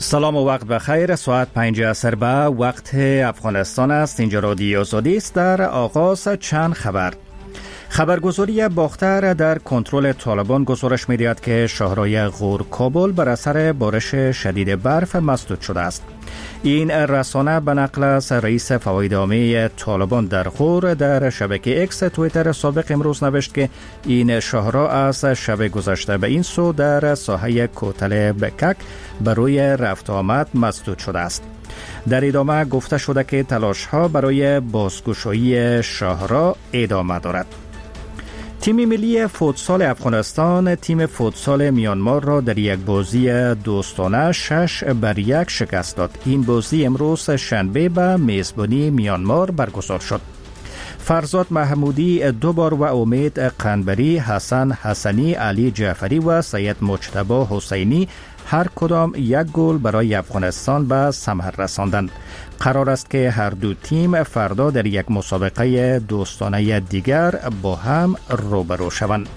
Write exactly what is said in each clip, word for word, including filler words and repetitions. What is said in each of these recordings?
سلام و وقت بخیر. ساعت پنج عصر به وقت افغانستان است. اینجا رادیو آزادی است. در آغاز چند خبر. خبرگزاری باختر در کنترل طالبان گزارش می‌دهد که شهرهای غور کابل بر اثر بارش شدید برف مسدود شده است. این رسانه به نقل از رئیس فواید عامه طالبان در غور در شبکه اکس توییتر سابق امروز نوشت که این شهرها از شب گذشته به این سو در ساحه کوتل بکک برای رفت آمد مسدود شده است. در ادامه گفته شده که تلاش‌ها برای بازگشایی شهرها ادامه دارد. تیم ملی فوتسال افغانستان تیم فوتسال میانمار را در یک بازی دوستانه شش بر یک شکست داد. این بازی امروز شنبه به میزبانی میانمار برگزار شد. فرزاد محمودی دو بار و امید قنبری، حسن حسنی، علی جعفری و سید مجتبی حسینی هر کدام یک گل برای افغانستان به ثمر رساندند. قرار است که هر دو تیم فردا در یک مسابقه دوستانه دیگر با هم روبرو شوند.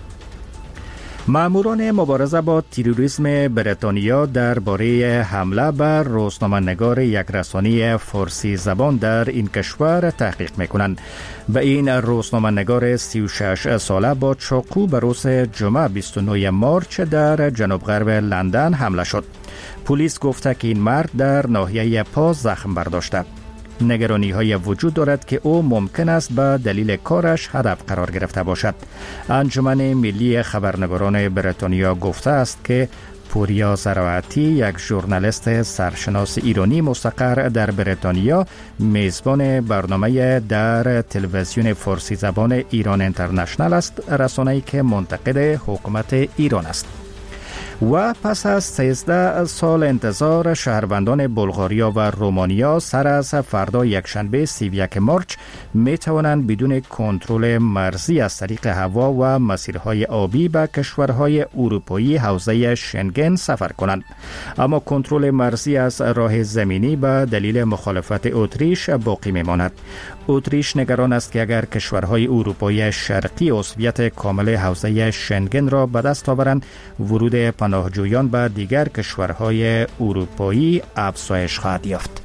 ماموران مبارزه با تروریسم بریتانیا درباره حمله بر روزنامه‌نگار یک رسانه فارسی زبان در این کشور تحقیق می‌کنند. به این روزنامه‌نگار سی و شش ساله با چاقو به روز جمعه بیست و نه مارچ در جنوب غرب لندن حمله شد. پلیس گفته که این مرد در ناحیه پا زخم برداشته. نگرانی های وجود دارد که او ممکن است به دلیل کارش هدف قرار گرفته باشد. انجمن ملی خبرنگاران بریتانیا گفته است که پوریا زراعتی، یک ژورنالیست سرشناس ایرانی مستقر در بریتانیا، میزبان برنامه در تلویزیون فارسی زبان ایران اینترنشنال است، رسانه‌ای که منتقد حکومت ایران است. و پس از سیزده سال انتظار شهروندان بلغاریا و رومانیا سر از فردا یکشنبه سی و یک مارچ می توانند بدون کنترل مرزی از طریق هوا و مسیرهای آبی به کشورهای اروپایی حوزه شنگن سفر کنند. اما کنترل مرزی از راه زمینی به دلیل مخالفت اتریش باقی می ماند. اتریش نگران است که اگر کشورهای اروپایی شرقی عضویت کامل حوزه شنگن را به دست آورند، ورود پناهجویان به دیگر کشورهای اروپایی افزایش خواهد یافت.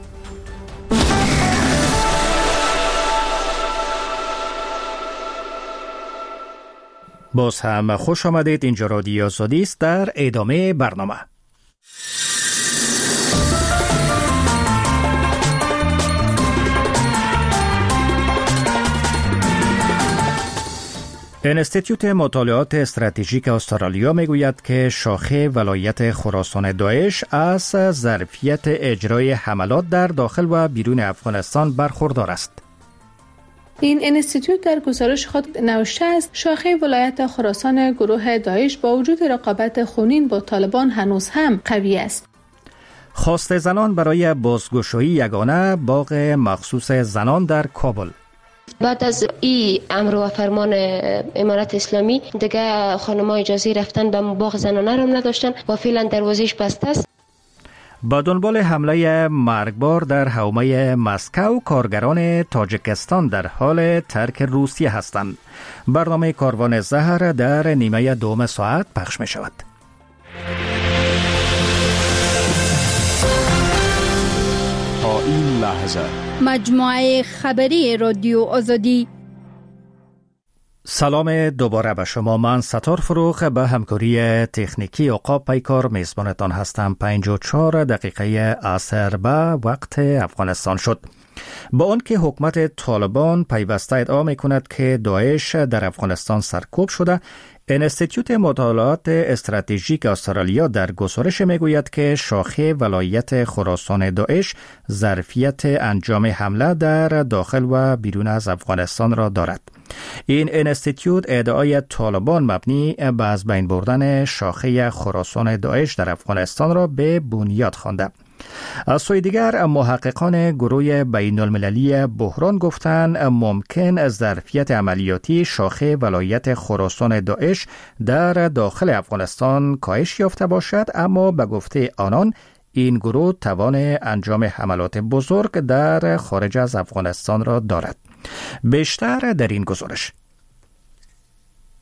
باز هم خوش آمدید. اینجا رادیو آزادی است. در ادامه برنامه انستیتوت مطالعات استراتژیک استرالیا میگوید که شاخه ولایت خراسان داعش از ظرفیت اجرای حملات در داخل و بیرون افغانستان برخوردار است. این انستیتوت در گزارش خود نوشته است شاخه ولایت خراسان گروه داعش با وجود رقابت خونین با طالبان هنوز هم قوی است. خواست زنان برای بازگشایی یگانه باغ مخصوص زنان در کابل. بعد از این امر و فرمان امارت اسلامی دیگه خانم‌ها اجازه رفتن به باغ زنانه را نداشتن و فعلا دروازه‌اش بسته است. با دنبال حمله مرگبار در حومه مسکو، کارگران تاجیکستان در حال ترک روسیه هستند. برنامه کاروان زهر در نیمه دوم ساعت پخش می شود. تا این لحظه مجموعه خبری رادیو آزادی. سلام دوباره به شما. من ستار فروخ به همکاری تکنیکی عقاب پیکار میزبانتان هستم. پنج و چهار دقیقه عصر به وقت افغانستان شد. با آنکه حکومت طالبان پیوسته ادعا می‌کند که داعش در افغانستان سرکوب شده، انستیتوت مطالعات استراتژیک استرالیا در گزارش میگوید که شاخه ولایت خراسان داعش ظرفیت انجام حمله در داخل و بیرون از افغانستان را دارد. این انستیتوت ادعای طالبان مبنی به از بین بردن شاخه خراسان داعش در افغانستان را به بنیاد خوانده. از سوی دیگر محققان گروه بین المللی بحران گفتند ممکن ظرفیت عملیاتی شاخه ولایت خراسان داعش در داخل افغانستان کاهش یافته باشد، اما به گفته آنان این گروه توان انجام حملات بزرگ در خارج از افغانستان را دارد. بیشتر در این گزارش.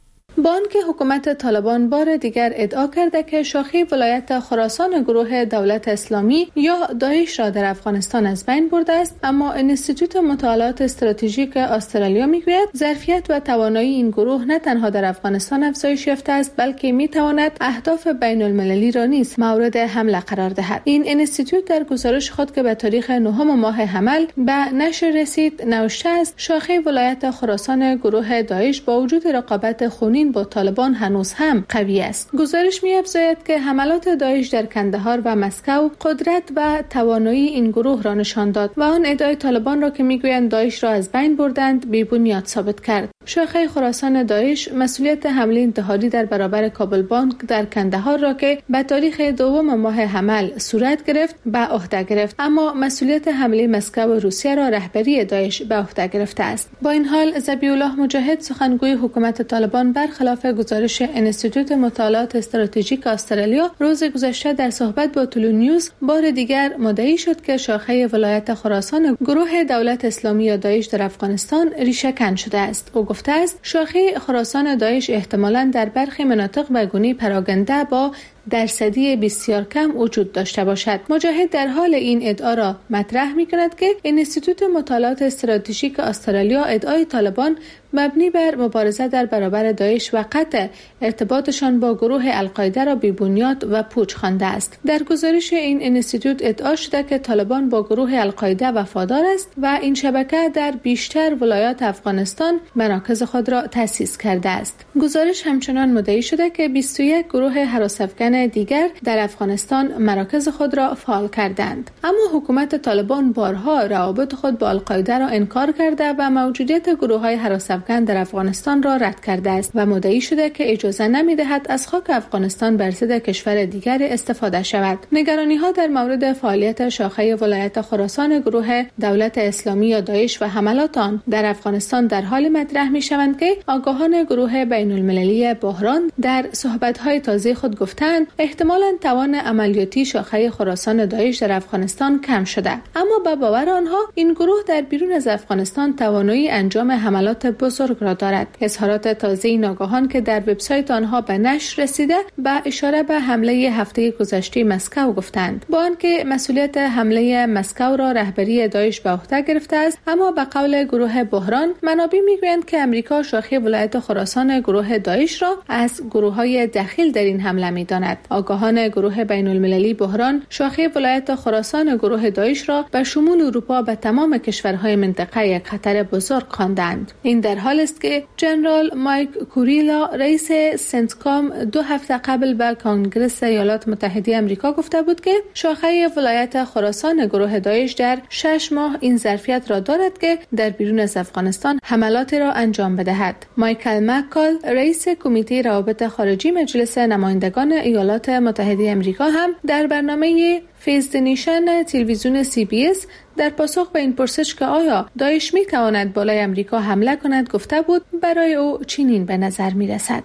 با آنکه حکومت طالبان بار دیگر ادعا کرده که شاخه ولایت خراسان گروه دولت اسلامی یا داعش را در افغانستان از بین برده است، اما انستیتوت مطالعات استراتژیک استرالیا میگوید ظرفیت و توانایی این گروه نه تنها در افغانستان افزایش یافته است، بلکه میتواند اهداف بین المللی را نیز مورد حمله قرار دهد. این انستیتوت در گزارش خود که به تاریخ نهم ماه حمل به نشر رسید نوشته است شاخه ولایت خراسان گروه داعش با وجود رقابت خونین با طالبان هنوز هم قوی است. گزارش می‌افزاید که حملات داعش در کندهار و مسکو قدرت و توانایی این گروه را نشان داد و آن ادعای طالبان را که میگویند داعش را از بین بردند بی بنیاد ثابت کرد. شاخه خراسان داعش مسئولیت حمله انتحاری در برابر کابل بانک در کندهار را که به تاریخ دوم ماه حمل صورت گرفت به عهده گرفت، اما مسئولیت حمله مسکو و روسیه را رهبری داعش به عهده گرفته است. با این حال ذبیح الله مجاهد سخنگوی حکومت طالبان برخلاف گزارش انستیتوت مطالعات استراتژیک استرالیا روز گذشته در صحبت با طلوع نیوز بار دیگر مدعی شد که شاخه ولایت خراسان گروه دولت اسلامی یا داعش در افغانستان ریشه کن شده است. او گفته است شاخه خراسان داعش احتمالاً در برخی مناطق به گونه پراگنده با درصدی بسیار کم وجود داشته باشد. مجاهد در حال این ادعا را مطرح می کند که انستیتوت مطالعات استراتژیک استرالیا ادعای طالبان مبنی بر مبارزه در برابر داعش و قطع ارتباطشان با گروه القاعده را بی بنیاد و پوچ خوانده است. در گزارش این انستیتوت ادعا شده که طالبان با گروه القاعده وفادار است و این شبکه در بیشتر ولایات افغانستان مراکز خود را تأسیس کرده است. گزارش همچنان مدعی شده که بیست و یک گروه هراس افغان دیگر در افغانستان مراکز خود را فعال کردند، اما حکومت طالبان بارها روابط خود با القاعده را انکار کرده و موجودیت گروه‌های هراس افغان در افغانستان را رد کرده است و مدعی شده که اجازه نمی‌دهد از خاک افغانستان بر ضد کشور دیگر استفاده شود. نگرانی‌ها در مورد فعالیت شاخه ولایت خراسان گروه دولت اسلامی یا داعش و حملات آن در افغانستان در حال مطرح می‌شوند که آگاهان گروه بین‌المللی بحران در صحبت‌های تازه خود گفتند احتمالاً توان عملیاتی شاخه خراسان داعش در افغانستان کم شده، اما به باور آنها این گروه در بیرون از افغانستان توانایی انجام حملات بزرگ را دارد. اظهارات تازه ناگهان که در وبسایت آنها به نشر رسیده به اشاره به حمله هفته گذشته مسکو گفتند، با آنکه مسئولیت حمله مسکو را رهبری داعش به عهده گرفته است، اما به قول گروه بحران منابع میگویند که امریکا شاخه ولایت خراسان گروه داعش را از گروه‌های دخیل در این حمله می‌داند. آگاهان گروه بین‌المللی بحران شاخه ولایت خراسان گروه داعش را به شمول اروپا به تمام کشورهای منطقه یک خطر بزرگ خواندند. این در حال است که جنرال مایک کوریلا رئیس سنتکام دو هفته قبل به کنگره ایالات متحده آمریکا گفته بود که شاخه ولایت خراسان گروه داعش در شش ماه این ظرفیت را دارد که در بیرون از افغانستان حملات را انجام بدهد. مایکل مکال رئیس کمیته روابط خارجی مجلس نمایندگان ایالات متحده آمریکا هم در برنامه فیس د نیشن تلویزیون سی بی اس در پاسخ به این پرسش که آیا داعش می تواند بالای امریکا حمله کند گفته بود برای او چنین به نظر می رسد.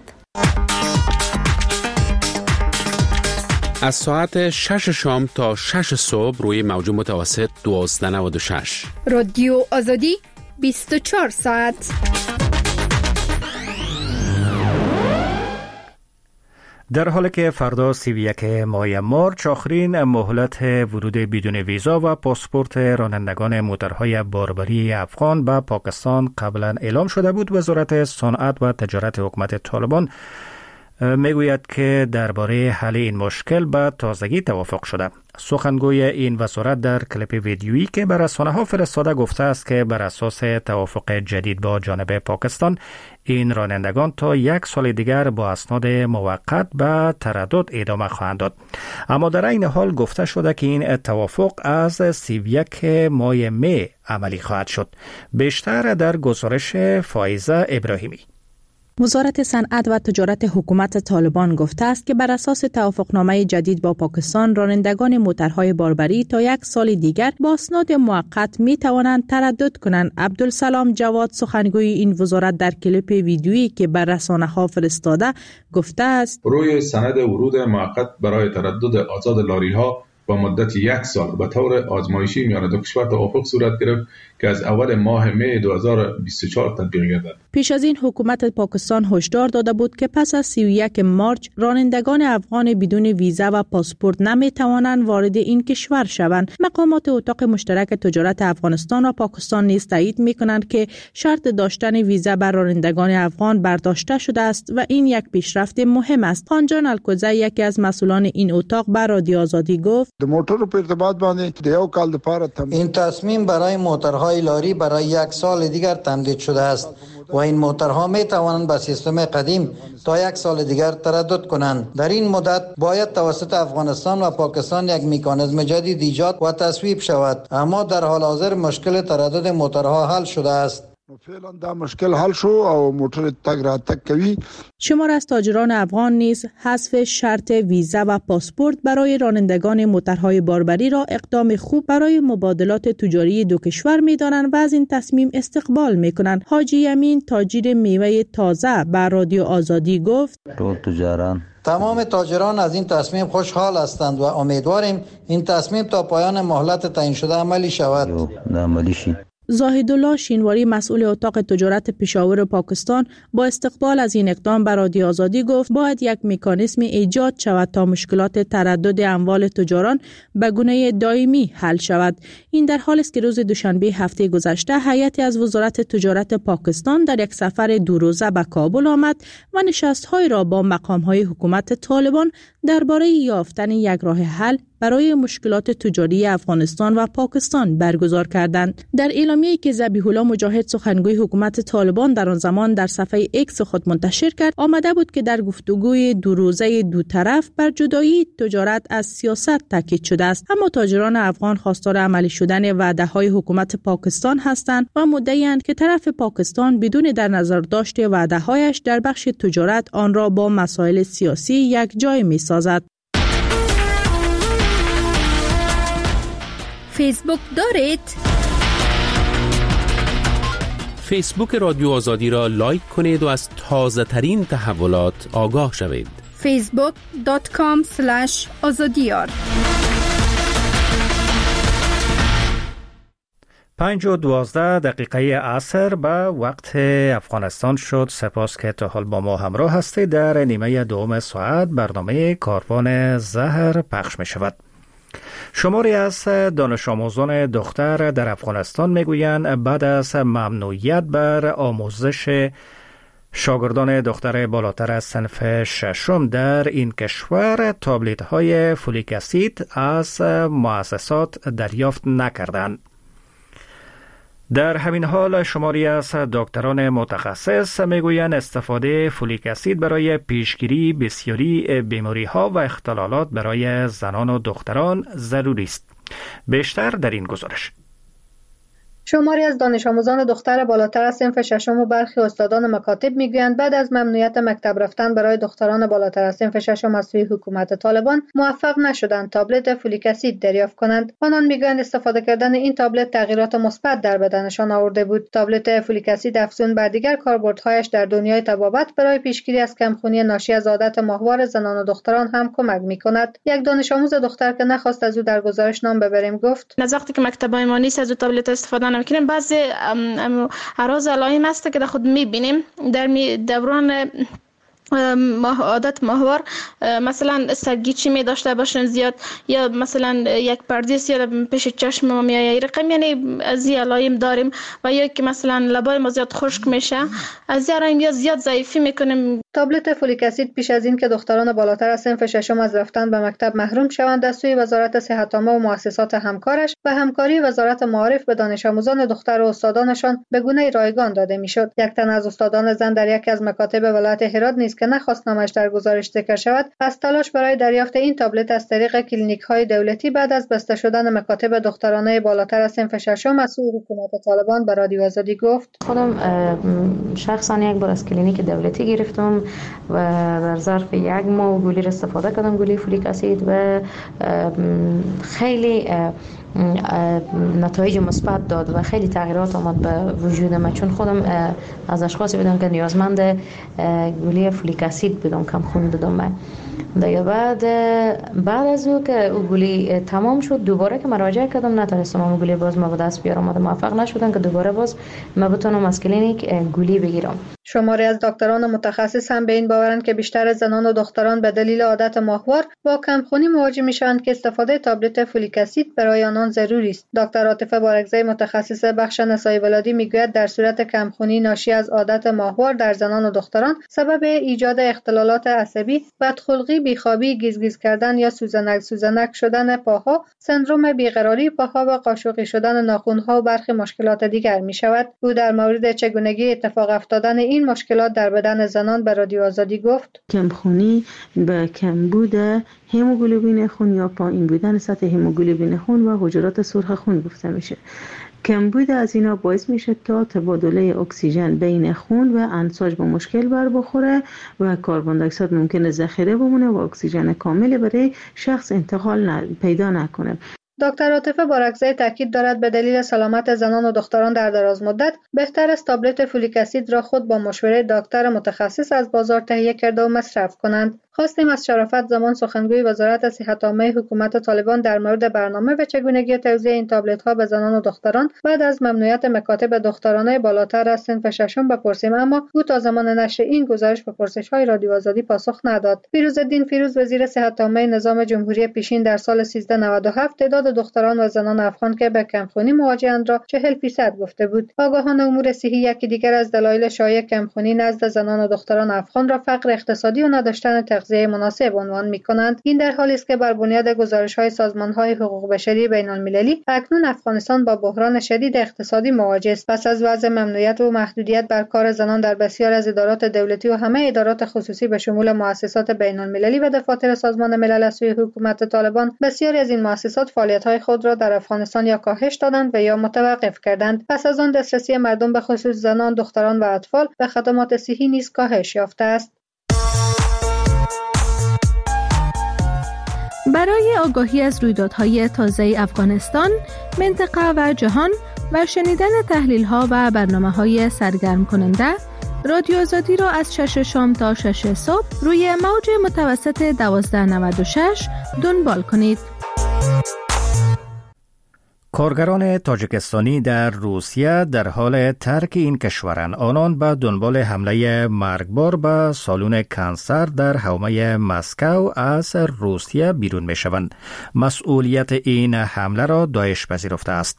از ساعت شش شام تا شش صبح روی موج متوسط دوازده نود و شش رادیو آزادی بیست و چهار ساعت. در حالی که فردا سی و یک ماه مارچ آخرین مهلت ورود بدون ویزا و پاسپورت رانندگان موترهای باربری افغان به پاکستان قبلا اعلام شده بود، وزارت صنعت و تجارت حکومت طالبان میگوید که درباره حل این مشکل به تازگی توافق شده. سخنگوی این وزارت در کلیپ ویدیویی که بر رسانه‌ها فرستاده گفته است که بر اساس توافق جدید با جانب پاکستان این رانندگان تا یک سال دیگر با اسناد موقت به تردد ادامه خواهند داد. اما در این حال گفته شده که این توافق از سی و یک ماه می عملی خواهد شد. بیشتر در گزارش فائزه ابراهیمی. وزارت صنعت و تجارت حکومت طالبان گفته است که بر اساس توافقنامه جدید با پاکستان رانندگان موترهای باربری تا یک سال دیگر با اسناد موقت می توانند تردد کنند. عبدالسلام جواد سخنگوی این وزارت در کلیپ ویدیویی که بر رسانه‌ها فرستاده گفته است روی سند ورود موقت برای تردد آزاد لاری‌ها با مدت یک سال به طور آزمایشی میان دو کشور توافق صورت گرفت که از اول ماه می دو هزار و بیست و چهار تطبیق گردد. پیش از این حکومت پاکستان هشدار داده بود که پس از سی و یک مارچ رانندگان افغان بدون ویزا و پاسپورت نمی توانند وارد این کشور شوند. مقامات اتاق مشترک تجارت افغانستان و پاکستان نیز تایید می کنند که شرط داشتن ویزا بر رانندگان افغان برداشته شده است و این یک پیشرفت مهم است. خانجان الکوزی یکی از مسئولان این اتاق بر رادیو آزادی گفت: این تصمیم برای موتورهای لاری برای یک سال دیگر تمدید شده است و این موتورها می توانند به سیستم قدیم تا یک سال دیگر تردد کنند. در این مدت باید توسط افغانستان و پاکستان یک مکانیزم جدید ایجاد و تصویب شود، اما در حال حاضر مشکل تردد موتورها حل شده است. فعلا دا مشکل حل شو او موتور تگ را تگ کوي. شمار از تاجران افغان نیز حذف شرط ویزا و پاسپورت برای رانندگان موتورهای باربری را اقدام خوب برای مبادلات تجاری دو کشور می‌دانند و از این تصمیم استقبال می‌کنند. حاجی امین تاجر میوه تازه بر رادیو آزادی گفت: تجاران تمام تاجران از این تصمیم خوشحال هستند و امیدواریم این تصمیم تا پایان مهلت تعیین شده عملی شود. عملی شود. زاهدالله شینواری مسئول اتاق تجارت پشاور پاکستان با استقبال از این اقدام بر رادیو آزادی گفت باید یک مکانیزم ایجاد شود تا مشکلات تردد اموال تجاران به گونه دائمی حل شود. این در حالی است که روز دوشنبه هفته گذشته هیئتی از وزارت تجارت پاکستان در یک سفر دو روزه به کابل آمد و نشست‌های را با مقام‌های حکومت طالبان درباره یافتن یک راه حل برای مشکلات تجاری افغانستان و پاکستان برگزار کردند. در اعلامیه‌ای که ذبیح الله مجاهد سخنگوی حکومت طالبان در آن زمان در صفحه ایکس خود منتشر کرد، آمده بود که در گفتگوی دو روزه دو طرف بر جدایی تجارت از سیاست تاکید شده است، اما تاجران افغان خواستار عملی شدن وعده‌های حکومت پاکستان هستند و مدعی‌اند که طرف پاکستان بدون در نظر داشت وعده‌هایش در بخش تجارت آن را با مسائل سیاسی یک جای می‌سازد. فیسبوک دارید؟ فیسبوک رادیو آزادی را لایک کنید و از تازه ترین تحولات آگاه شوید. فیسبوک دات کام اسلش آزادیار. پنج و دوازده دقیقه عصر به وقت افغانستان شد. سپاس که تا حال با ما همراه هستید. در نیمه دوم ساعت برنامه کاروان زهر پخش می شود. شماری از دانش آموزان دختر در افغانستان میگویند بعد از ممنوعیت بر آموزش شاگردان دختر بالاتر از صنف ششم در این کشور تابلت های فولیک اسید از مؤسسات دریافت نکردند. در همین حال شماری از دکتران متخصص میگویند استفاده فولیک اسید برای پیشگیری بسیاری بیماری ها و اختلالات برای زنان و دختران ضروری است. بیشتر در این گزارش. شماری از دانش آموزان دختر بالاتر از صنف ششم و برخی استادان مکاتب میگویند بعد از ممنوعیت مکتب رفتن برای دختران بالاتر از صنف ششم از سوی حکومت طالبان موفق نشدند تابلت فولیک اسید دریافت کنند. آنان میگویند استفاده کردن این تابلت تغییرات مثبت در بدنشان آورده بود. تابلت فولیک اسید افزون بر دیگر کاربردهایش در دنیای طبابت برای پیشگیری از کمخونی ناشی از عادت ماهوار زنان و دختران هم کمک میکند. یک دانش آموز دختر که نخواست از او در گزارش نام ببریم گفت: از وقتی که مکتبای ما نیست از تابلت استفاده نمی‌کنیم. بعضی اعراض علائم است که خود می‌بینیم در دوران عادت ماهوار، مثلا سرگیچی می داشته باشن زیاد یا مثلا یک پرده سیاه پیش چشم ما میایه رقم، یعنی از این علائم داریم و یا که مثلا لبای ما زیاد خشک میشه، از این علائم یا زیاد ضعیفی میکنیم. تابلت فولیک اسید پیش از این که دختران بالاتر از صنف ششم از رفتن به مکتب محروم شوند از سوی وزارت صحت عامه و مؤسسات همکارش و همکاری وزارت معارف به دانش آموزان دختر و استادانشان به گونه رایگان داده میشد. یک تن از استادان زن در یکی از مکاتب ولایت هرات نیز که نخواست نامش در گزارش ذکر شود از تلاش برای دریافت این تابلت از طریق کلینیک‌های دولتی بعد از بسته شدن مکاتب دخترانه بالاتر از صنف ششم از سوی حکومت طالبان به رادیو آزادی گفت: خودم شخصا یک بار از کلینیک دولتی گرفتم و در ظرف یک ماه گولی را استفاده کردم، گولی فولیک اسید، و خیلی نتایج مثبت داد و خیلی تغییرات آمد به وجود من، چون خودم از اشخاصی بودم که نیازمند گولی فولیک اسید بودم، کم خون بودم من. دیگه بعد بعد از او که او گولی تمام شد دوباره که مراجعه کردم نتونستم اون گولی باز ما به دست بیارم، موفق نشدم که دوباره باز ما بتونم از کلینیک گولی بگیرم. شماری از دکتران متخصص هم به این باورند که بیشتر زنان و دختران به دلیل عادت ماهوار با کمخونی مواجه میشوند که استفاده تابلت فولیک اسید برای آنان ضروری است. دکتر عاطفه بارکزی متخصص بخش نسای ولادی میگوید در صورت کمخونی ناشی از عادت ماهوار در زنان و دختران سبب ایجاد اختلالات عصبی، بدخلقی، بیخوابی، گیزگیز کردن یا سوزنک سوزنک شدن پاها، سندروم بیقراری پاها و قاشقی شدن ناخن‌ها و برخی مشکلات دیگر میشود. او در مورد چگونگی اتفاق افتادن این مشکلات در بدن زنان به رادیو آزادی گفت: کمخونی به کمبود هموگلوبین خون یا پایین بودن سطح هموگلوبین خون و حجرات سرخ خون گفته میشه. کمبود از اینا باعث میشه تا تبادله اکسیژن بین خون و انساج با مشکل بر بخوره و کربن دی اکساید ممکنه ذخیره بمونه و اکسیژن کامل برای شخص انتقال پیدا نکنه. دکتر عاطفه بارکزی تاکید دارد به دلیل سلامت زنان و دختران در دراز مدت بهتر است تابلت فولیک اسید را خود با مشوره دکتر متخصص از بازار تهیه کرده و مصرف کنند. خواستیم از شرافت زمان سخنگوی وزارت صحت عامه حکومت طالبان در مورد برنامه و چگونگی توزیع این تابلت‌ها به زنان و دختران بعد از ممنوعیت مکاتب دخترانه بالاتر از صنف ششم بپرسیم، اما او تا زمان نشر این گزارش به پرسش‌های رادیو آزادی پاسخ نداد. فیروزالدین فیروز وزیر صحت عامه نظام جمهوری پیشین در سال سیزده نود و هفت تعداد دختران و زنان افغان که به کمخونی مواجه‌اند را چهل درصد گفته بود. آگاهان امور صحی یکی دیگر از دلایل شایع کمخونی نزد زنان و دختران افغان را فقر اقتصادی و نداشتن تغذیه مناسب عنوان می‌کنند. این در حالی است که بر بنیاد گزارش‌های سازمان‌های حقوق بشری بین‌المللی اکنون افغانستان با بحران شدید اقتصادی مواجه است. پس از وضع ممنوعیت و محدودیت بر کار زنان در بسیار از ادارات دولتی و همه ادارات خصوصی به شمول مؤسسات بین‌المللی و دفاتر سازمان ملل از سوی حکومت طالبان، بسیاری از این مؤسسات فعالیت‌های خود را در افغانستان یا کاهش دادند و یا متوقف کردند. پس از آن دسترسی مردم به خصوص زنان، دختران و اطفال به خدمات صحی نیز کاهش یافته است. برای آگاهی از رویدادهای تازه افغانستان، منطقه و جهان و شنیدن تحلیل‌ها و برنامه‌های سرگرم کننده، رادیو آزادی را از شش شام تا شش صبح روی موج متوسط دوازده نود و شش دنبال کنید. کارگران تاجیکستانی در روسیه در حال ترک این کشورند. آنان به دنبال حمله مرگبار به سالن کنسر در حومه مسکو از روسیه بیرون می شوند. مسئولیت این حمله را داعش پذیرفته است.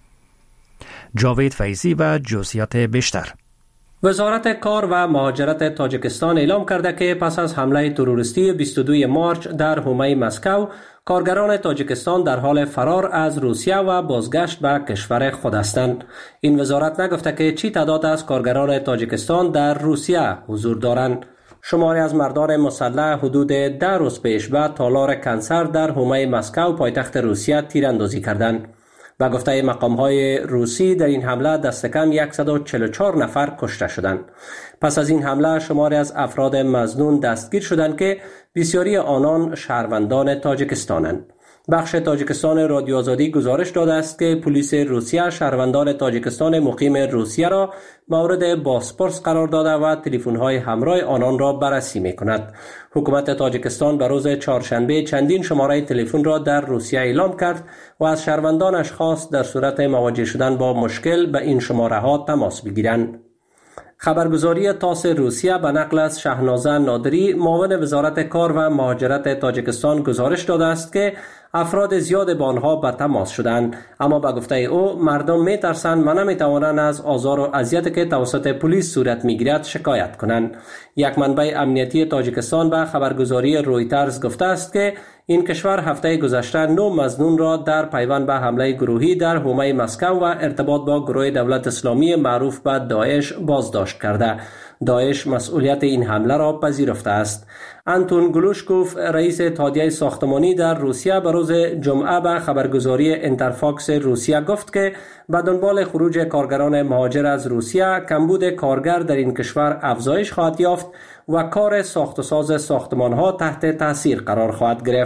جاوید فیضی و جزئیات بیشتر. وزارت کار و مهاجرت تاجیکستان اعلام کرده که پس از حمله تروریستی بیست و دوم مارچ در حومه مسکو، کارگران تاجیکستان در حال فرار از روسیه و بازگشت به کشور خود هستند. این وزارت نگفته که چی تعداد از کارگران تاجیکستان در روسیه حضور دارند. شماری از مردان مسلح حدود ده روز پیش به تالار کنسر در حومه مسکو پایتخت روسیه تیراندازی کردند. با گفته مقام‌های روسی در این حمله دست کم صد و چهل و چهار نفر کشته شدند. پس از این حمله شماری از افراد مظنون دستگیر شدند که بسیاری آنان شهروندان تاجیکستانند. بخش تاجیکستان رادیو آزادی گزارش داده است که پلیس روسیه شهروندان تاجیکستان مقیم روسیه را مورد بازپرس قرار داده و تلفن‌های همراه آنان را بررسی می‌کند. حکومت تاجیکستان به روز چهارشنبه چندین شماره تلفن را در روسیه اعلام کرد و از شهروندانش خواست در صورت مواجه شدن با مشکل به این شماره‌ها تماس بگیرند. خبرگزاری تاس روسیه به نقل از شهنازه نادری معاون وزارت کار و مهاجرت تاجیکستان گزارش داده است که افراد زیاد با آنها به تماس شدند، اما به گفته او مردم می ترسند و نمی توانند از آزار و اذیت که توسط پلیس صورت می گیرد شکایت کنند. یک منبع امنیتی تاجیکستان به خبرگزاری رویترز گفته است که این کشور هفته گذشته نه مظنون را در پیوند به حمله گروهی در حومه مسکو و ارتباط با گروه دولت اسلامی معروف به داعش بازداشت کرده. داعش مسئولیت این حمله را پذیرفته است. انتون گلوشکوف رئیس اتحادیه ساختمانی در روسیه به روز جمعه به خبرگزاری انترفاکس روسیه گفت که به دنبال خروج کارگران مهاجر از روسیه کمبود کارگر در این کشور افزایش خواهد یافت و کار ساخت و ساز ساختمان‌ها تحت تاثیر قرار خواهد گرفت.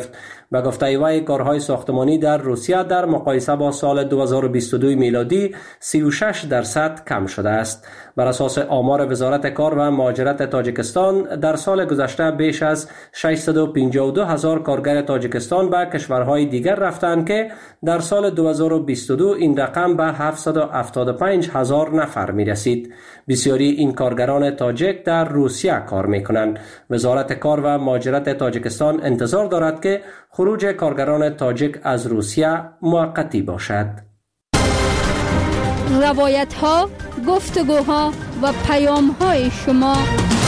به گفته وی کارهای ساختمانی در روسیه در مقایسه با سال دو هزار و بیست و دو میلادی سی و شش درصد کم شده است. بر اساس آمار وزارت کار و مهاجرت تاجیکستان در سال گذشته بیش از ششصد و پنجاه و دو هزار کارگر تاجیکستان به کشورهای دیگر رفتند که در سال دو هزار و بیست و دو این رقم به هفتصد و هفتاد و پنج هزار نفر می رسید. بسیاری این کارگران تاجیک در روسیه کار می کنند. وزارت کار و مهاجرت تاجیکستان انتظار دارد که خروج کارگران تاجیک از روسیه موقتی باشد. روایت ها، گفتگوها و پیام های شما.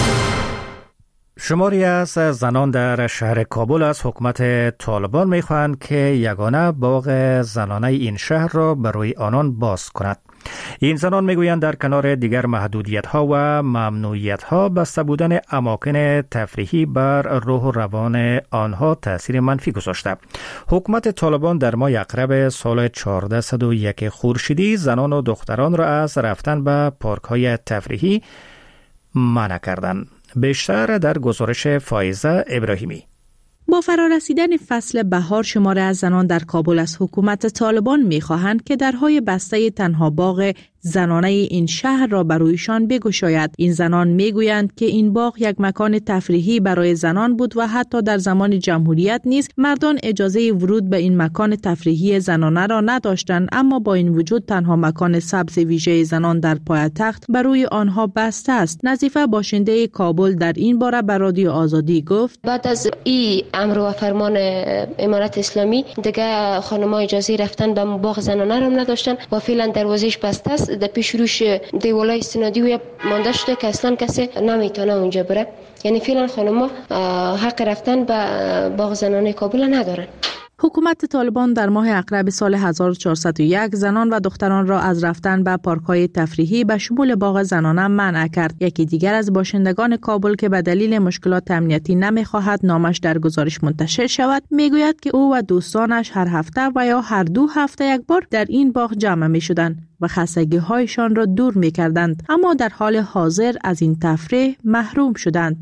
شماری از زنان در شهر کابل از حکومت طالبان می‌خواهند که یگانه باغ زنانه این شهر را برای آنان باز کند. این زنان میگویند در کنار دیگر محدودیت‌ها و ممنوعیت‌ها بسته بودن اماکن تفریحی بر روح و روان آنها تأثیر منفی گذاشته. حکومت طالبان در ماه اقرب سال چهارصد و یک خورشیدی زنان و دختران را از رفتن به پارک‌های تفریحی منع کردند. بیشتر در گزارش فائزه ابراهیمی. با فرارسیدن فصل بهار شماره از زنان در کابل از حکومت طالبان می‌خواهند که درهای بسته تنها باغ زنانه این شهر را برایشان بگشاید. این زنان میگویند که این باغ یک مکان تفریحی برای زنان بود و حتی در زمان جمهوریت نیز مردان اجازه ورود به این مکان تفریحی زنانه را نداشتند، اما با این وجود تنها مکان سبز ویژه زنان در پایتخت برای آنها بسته است. نظیفه باشنده کابل در این باره به رادیو آزادی گفت: بعد از این امر و فرمان امارت اسلامی دیگه خانم‌ها اجازه رفتن به باغ زنانه را نداشتن و فعلا دروازه‌اش بسته است. در پیش روش دیوالای استنادی و مانده شده که اصلا کسی نمیتونه اونجا بره. یعنی فعلا خانم‌ها حق رفتن به باغ زنانه کابل ندارن. حکومت طالبان در ماه اقرب سال هزار و چهارصد و یک زنان و دختران را از رفتن به پارک‌های تفریحی به شمول باغ زنانه منع کرد. یکی دیگر از باشندگان کابل که به دلیل مشکلات امنیتی نمی‌خواهد نامش در گزارش منتشر شود، میگوید که او و دوستانش هر هفته و یا هر دو هفته یک بار در این باغ جمع می‌شدند و خستگی‌هایشان را دور می‌کردند، اما در حال حاضر از این تفریح محروم شدند.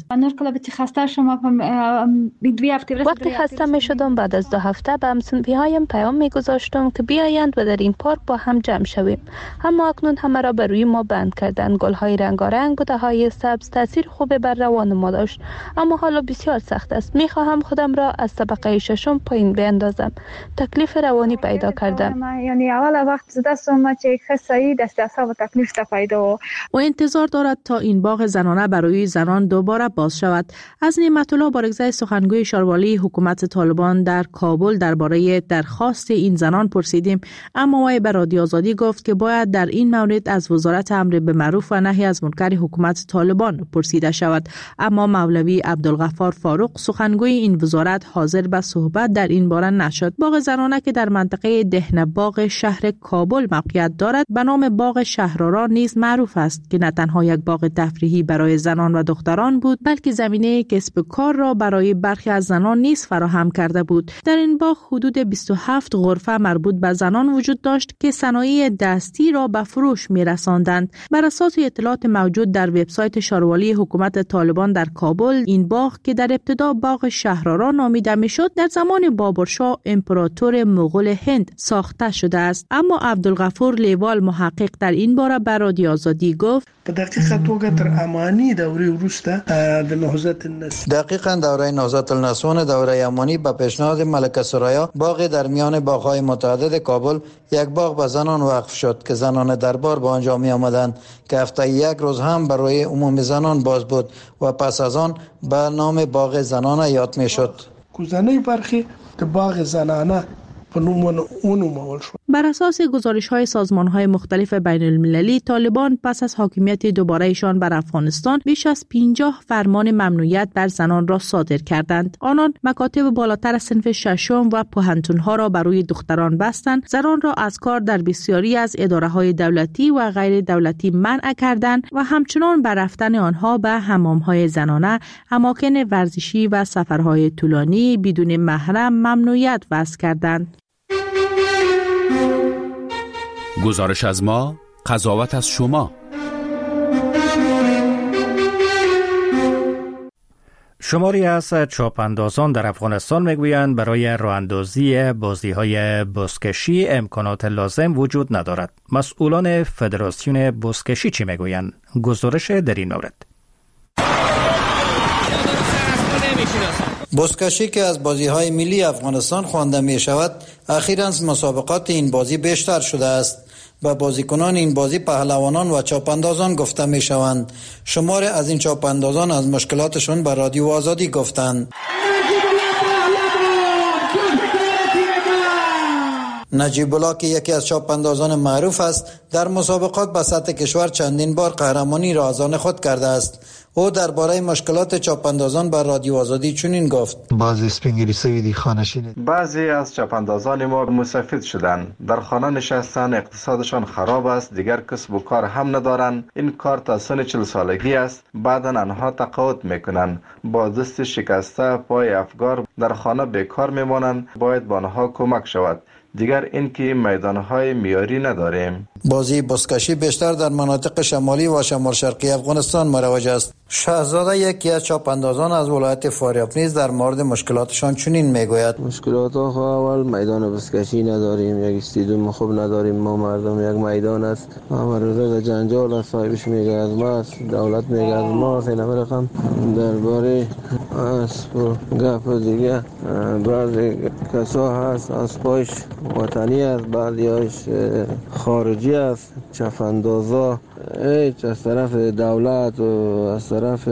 وقتی خسته می‌شدم بعد از دو هفته به همسنفی‌هایم پیام می‌گذاشتم که بیایند و در این پارک با هم جمع شویم، اما اکنون همه را بر روی ما بند کردند. گل‌های رنگارنگ، بوته‌های سبز تاثیر خوب بر روان ما داشت، اما حالا بسیار سخت است. می‌خواهم خودم را از طبقه ششم پایین بیندازم. تکلیف روانی پیدا کردم. یعنی اول وقت دستم چه خستگی دست اصاب و تکلیف پیدا و انتظار دارد تا این باغ زنانه برای زنان دوباره باز شود. از نعمت الله بارگزای سخنگوی شاروالی حکومت طالبان در کابل درباره درخواست این زنان پرسیدیم، اما وی به رادیو آزادی گفت که باید در این مورد از وزارت امر به معروف و نهی از منکر حکومت طالبان پرسیده شود. اما مولوی عبدالغفار فاروق سخنگوی این وزارت حاضر به صحبت در این باره نشد. باغ زنانه که در منطقه دهنه باغ شهر کابل موقعیت دارد به نام باغ شهرآرا نیز معروف است که نه تنها یک باغ تفریحی برای زنان و دختران بود، بلکه زمینه کسب کار را برای برخی از زنان نیز فراهم کرده بود. در این باغ حدود بیست و هفت غرفه مربوط به زنان وجود داشت که صنایع دستی را به فروش می‌رساندند. بر اساس اطلاعات موجود در وبسایت شاروالی حکومت طالبان در کابل، این باغ که در ابتدا باغ شهرآرا نامیده میشد، در زمان بابرشاه امپراتور مغول هند ساخته شده است. اما عبدالغفور لیوال محقق در این باره به رادیو آزادی گفت: په دقیقه توګه تر امانی دوره وروسته د نهضت النسل دقیقاً دوره نهضت النسل دوره امانی به پیشنهاد ملکه ثریا باغ در میان باغ‌های متعدد کابل یک باغ به زنان وقف شد که زنان دربار به آنجا می آمدند که هفته یک روز هم برای عموم زنان باز بود و پس از آن به نام باغ زنانه یاد می شد. کوزنه برخی د باغ زنانه بر اساس گزارش‌های سازمان‌های مختلف بین المللی، طالبان پس از حاکمیت دوباره‌شان بر افغانستان بیش از پنجاه فرمان ممنوعیت بر زنان را صادر کردند. آنان مکاتب بالاتر صنف ششم و پوهنتون‌ها را برای دختران بستند، زنان را از کار در بسیاری از اداره‌های دولتی و غیر دولتی منع کردند و همچنان بر رفتن آنها به حمام‌های زنانه، اماکن ورزشی و سفرهای طولانی بدون محرم ممنوعیت وضع کردند. گزارش از ما، قضاوت از شما. شماری از چاپاندازان در افغانستان میگویند برای راه‌اندازی بازی‌های بزکشی امکانات لازم وجود ندارد. مسئولان فدراسیون بزکشی چی میگویند؟ گزارش در این مورد. بزکشی که از بازی‌های ملی افغانستان خوانده می‌شود، اخیراً مسابقات این بازی بیشتر شده است. و بازیکنان این بازی پهلوانان و چاپاندازان گفته می شوند. شمار از این چاپاندازان از مشکلاتشون به رادیو آزادی گفتند. نجیب الله که یکی از چاپاندازان معروف است، در مسابقات به سطح کشور چندین بار قهرمانی را از آن خود کرده است. او درباره مشکلات چاپاندازان بر رادیو آزادی چنین گفت: بعضی سپینگریسوی دی خانشین بعضی از چاپاندازان ما مسافر شدند، در خانه نشستن، اقتصادشان خراب است، دیگر کسب و کار هم ندارند. این کار تا سن چهل سالگی است. بعدا آنها تقاعد میکنند، با دست شکسته، پای افگار در خانه بیکار میمانند. باید به آنها کمک شود. دیگر اینکه میدانهای میاری نداریم. بازی بزکشی بیشتر در مناطق شمالی و شمال شرقی افغانستان مروج است. شهزاده یکی از چاپاندازان از ولایت فاریاب نیز در مورد مشکلاتشان چنین میگوید: مشکلات ها اول میدان بزکشی نداریم، یک استادیوم خوب نداریم. ما مردم یک میدان است، ما روز جنجال است، صاحبش میگه از ما است، دولت میگه از ما است. این رقم درباره اسب و گپ دیگه بعضی کسا هست اسبایش وطنی است، بعضیش خارجی است. چاپاندازا هیچ از طرف دولت و از طرف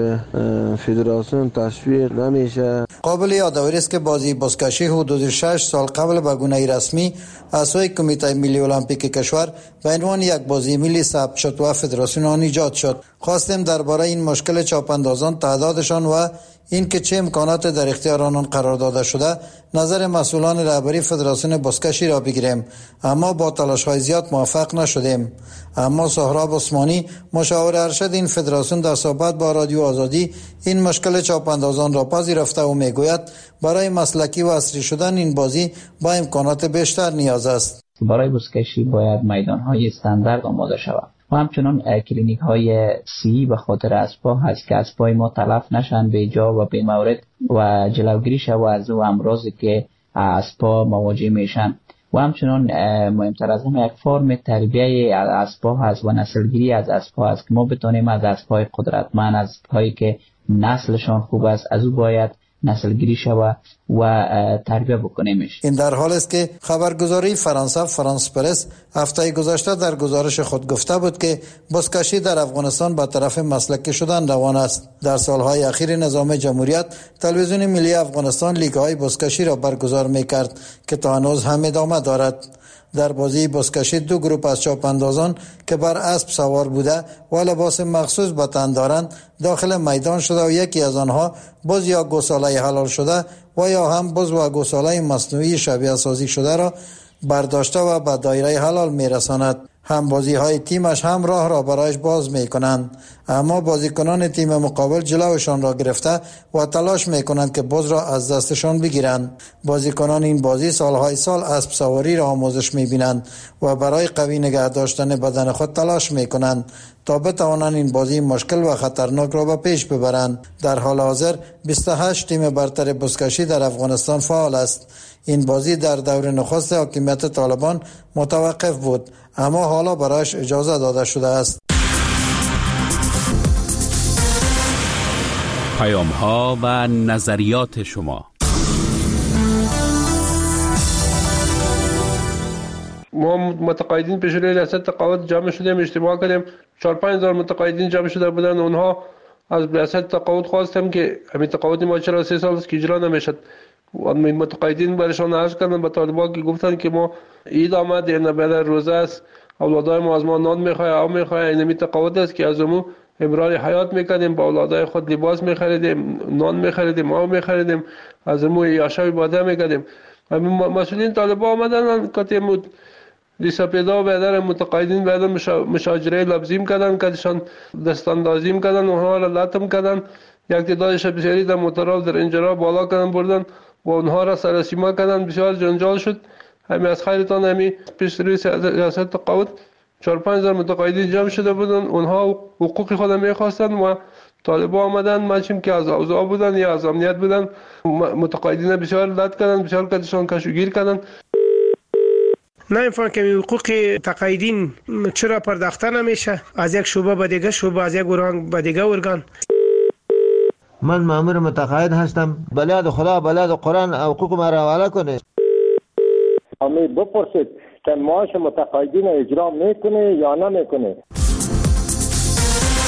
فدراسیون تشویق نمیشه. قابل یادآوری است که بازی بزکشی حدود شش سال قبل به گونه رسمی از سوی کمیته ملی المپیک کشور به عنوان یک بازی ملی ثبت شد و فدراسیون آن ایجاد شد. خواستیم درباره این مشکل چاپاندازان، تعدادشان و این که چه امکانات در اختیار آنان قرار داده شده نظر مسئولان رهبری فدراسیون بزکشی را بگیریم، اما با تلاش‌های زیاد موفق نشدیم. اما سهراب عثمانی مشاور ارشد این فدراسیون در صحبت با رادیو آزادی این مشکل چاپاندازان را پذیرفته و میگوید برای مسلکی و عصری شدن این بازی با امکانات بیشتر نیاز است. برای بزکشی باید میدان‌های استاندارد آماده شود و همچنان کلینیک های سی به خاطر اسبا هست که اسبای ما تلف نشن به جا و به مورد و جلوگیری شود از او امراضی که اسبا مواجه میشن. و همچنان مهمتر از همه یک فرم تربیه اسبا هست و نسلگیری از اسبا هست که ما بتونیم از اسبای قدرتمند، از اسبایی که نسلشان خوب است، از او باید نسلگیری شود و تربیه بکنیمش. این در حال است که خبرگزاری فرانسه فرانس پرس هفته گذشته در گزارش خود گفته بود که بزکشی در افغانستان به طرف مسلکی شدن روان است. در سالهای اخیر نظام جمهوریت تلویزیون ملی افغانستان لیگ‌های بزکشی را برگزار می‌کرد که تا هنوز هم ادامه دارد. در بازی بزکشی دو گروه از چاپاندازان که بر اسب سوار بوده و لباس مخصوص به تن دارند داخل میدان شده و یکی از آنها بز یا گوساله حلال شده و یا هم بز و گوساله مصنوعی شبیه سازی شده را برداشته و به دایره حلال میرساند. هم بازی های تیمش هم راه را برایش باز می کنند، اما بازیکنان تیم مقابل جلوشان را گرفته و تلاش می کنند که بز را از دستشان بگیرند. بازیکنان این بازی سالهای سال اسب سواری را آموزش می بینند و برای قوی نگه داشتن بدن خود تلاش می کنند تا بتوانند این بازی مشکل و خطرناک را به پیش ببرند. در حال حاضر بیست و هشت تیم برتر بزکشی در افغانستان فعال است. این بازی در دور نخست حاکمیت طالبان متوقف بود، اما حالا برایش اجازه داده شده است. پیام ها و نظریات شما. ما متقاعدین پیش روی ریاست تقاعد جمع شدیم، اجتماع کردیم، چهار پنج هزار متقاعدین جمع شده بودن. اونها از ریاست تقاعد خواستم که همین تقاعد ما چرا سه سال است که اجرا نمیشد. متقاعدین برشان عرض کردن به طالبان که گفتن که ما عید آمد، این بعد روزه است، اولادای ما از ما نان میخواه، او میخواه. این همین تقاعد است که از امو امرار حیات میکردیم، با اولادای خود لباس میخریدیم، نان میخریدیم، او میخریدیم، از امو یاشای باده میکردیم. مسئولین طالبان آمدن که مود لیسا پیدا و بیدر متقاعدین بعد مشاجره لفظیم کردن، کدشان دستاندازیم کردن، اونها را لطم کردن. یک تعدادش بسیاری در موترها در انجرا بالا کردن بردن و اونها را سرسیما کردن. بسیار جنجال شد. همین از خیرتان همین پیش روی ریاست تقاعد چهار پنج هزار متقاعدین جمع شده بودن، اونها حقوق خود میخواستن و طالبا آمدن ماشین که از اوضاع بودن یا از امنیت بودن متقاعدین بسیار لط کردن، بسیار کتشان کشوگیر کردن. نمیفهم که حقوق تقاعدین چرا پرداخته نمیشه از یک شعبه به دیگه شعبه، از یک ارگان به دیگه ارگان. من مامور متقاعد هستم، بلاد خدا بلاد قرآن حقوق ما را حواله کنه. امی بپرسید که معاش متقاعدین اجرا میکنه یا نمیکنه.